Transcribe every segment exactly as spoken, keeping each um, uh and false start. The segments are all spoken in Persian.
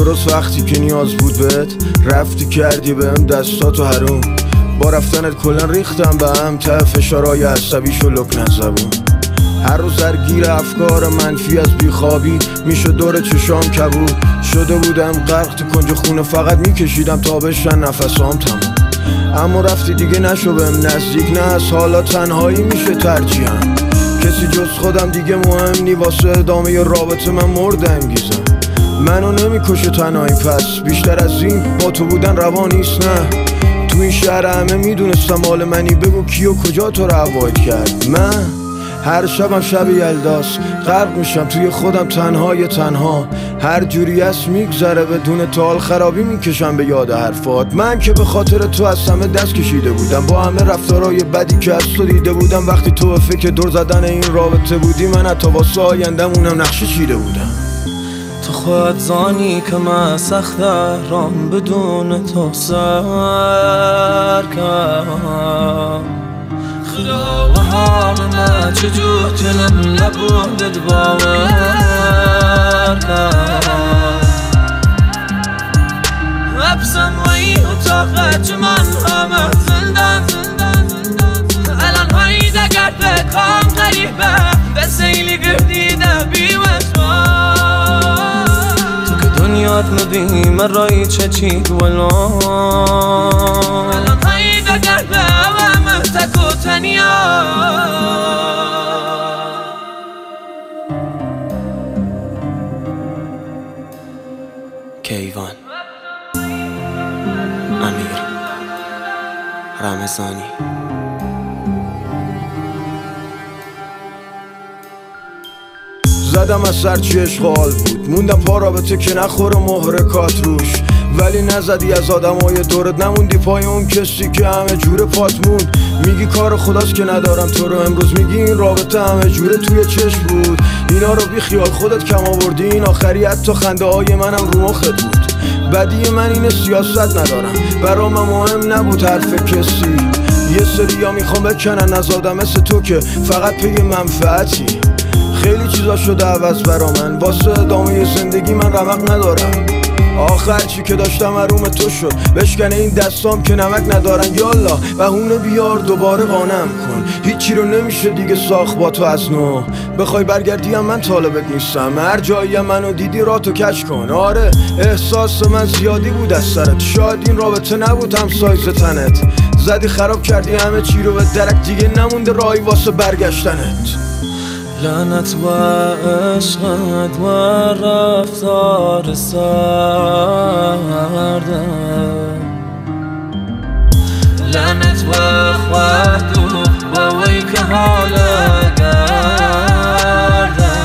درست وقتی که نیاز بود بهت رفتی کردی بهم دستاتو حروم. با رفتنت کلن ریختم به هم ته فشارهای عصبیشو لکنت زبون. هر روز درگیر افکار منفی از بیخوابی میشه دور چشام کبود. شده بودم غرق تو کنج خونه فقط میکشیدم تا بشن نفسام تموم. اما رفتی دیگه نشو بهم نزدیک، نه از حالا تنهایی میشه ترجیحم. کسی جز خودم دیگه مهم نی واسه ادامه رابطه، من مرد انگیزم. منو نمیکشه تنهایی پس بیشتر از این با تو بودن روا نیست. نه تو این شهر همه میدونستم مال منی، بگو کی و کجا تو رو ابعاد کرد. من هر شبم شب یلداست، غرق میشم توی خودم تنهای تنها. هر جوری است میگذره بدون تال، خرابی میکشم به یاد حرفات. من که به خاطر تو از همه دست کشیده بودم، با همه رفتارهای بدی که از تو دیده بودم. وقتی تو به فکر دور زدن این رابطه بودی، من حتی واسه آیندمونم نقشه چیده بودم. تو خود زانی که من سخت رام بدون تو سر کرد. خدا و حال من چجور تنم نبودت باور کرد. ابسم و این اتاقه چه من همه زندن الان هایی دگرد بکام غریبه به سیلی گردیده بیوزوار. تو که دنیات مبینی من رایی چه چید ولان الان هایی دگرد تک و تنیا. کیوان امیر رمضانی. زدم از سر چی اشغال بود، موندم پا رابطه که نخوره محرکات روش. ولی نزدی از آدمای دورت، نموندی پای اون کسی که همه جوره پات موند. میگی کار خداست که ندارم تو رو، امروز میگی این رابطه همه جوره توی چشم بود. اینا رو بی خیال خودت کم آوردی، این آخری حتی خنده های منم رو مخت بود. بدی من اینه سیاست ندارم، برام مهم نبود حرف کسی. یه سری ها میخوام بکنن از آدم مثل تو که فقط پی منفعتی. خیلی چیزا شده عوض برا من، واسه ادامه زندگی من رمق ندارم. آخر چی که داشتم حروم تو شد، بشکنه این دستام که نمک ندارن. یالا بهونه بیار دوباره قانم کن، هیچی رو نمیشه دیگه ساخت با تو از نو. بخوای برگردی هم من طالبت نیستم، هر جایی منو دیدی راتو کش کن. آره احساس من زیادی بود از سرت، شاید این رابطه نبود هم سایز تنت. زدی خراب کردی همه چی رو به درک، دیگه نمونده راهی واسه برگشتنت. لعنت و عشقت و رفتار سرده، لعنت و خواهد و وی که حال گرده.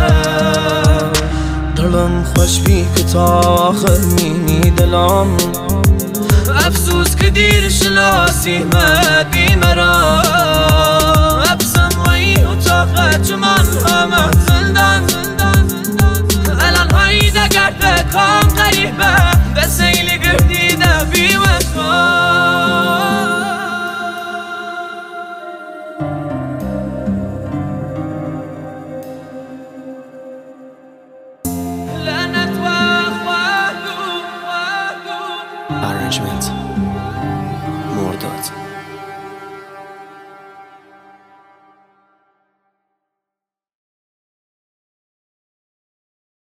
دلم خوش بی که تا آخر مینی دلم، افسوس که دیر شناسی مدی مرا.